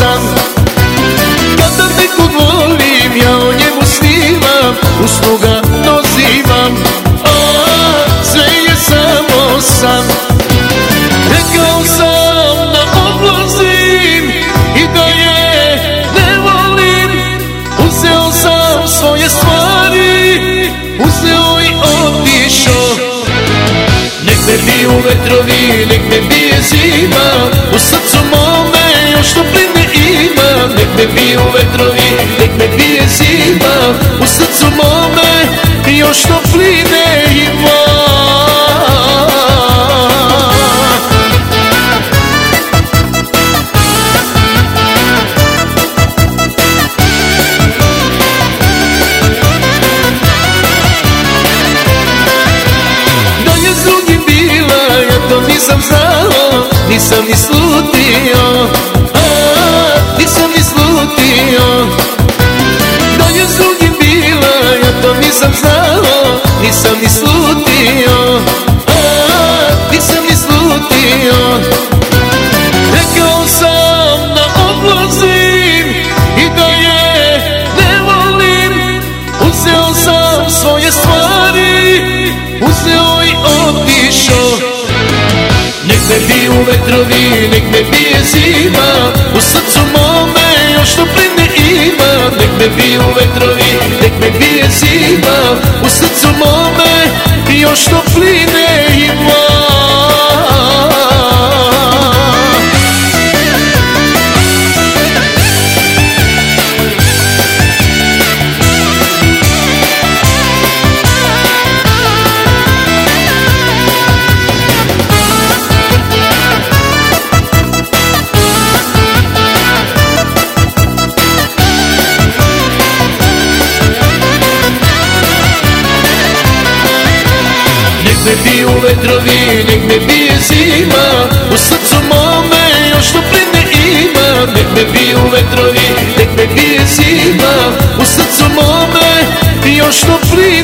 san. Kada nekog volim, ja o njemu snivam, u snu ga dozivam, a sve je samo san. Rekao sam da odlazim i da je ne volim, uzeo sam svoje stvari, uzeo i otišao. Nek me biju vetrovi, nek me bije zima, u srcu mome još topline ima. Nek me biju vetrovi, nek me bije zima, u srcu mome još topline ima. Nisam znao, nisam ni slutio, nisam ni slutio. Da je s drugim bila, ja to nisam znao, nisam ni slutio, nisam ni slutio. Rekao sam da odlazim i da je ne volim, uzeo sam svoje stvari, uzeo i otišao. Nek me biju vetrovi, nek me bije zima, u srcu mome još topline ima. Nek me biju vetrovi, nek me bije zima, u srcu mome još topline ima. Nek me biju vetrovi, nek me bije zima, u srcu mome još topline ima. Nek me biju vetrovi, nek me bije zima, u srcu mome još topline ima.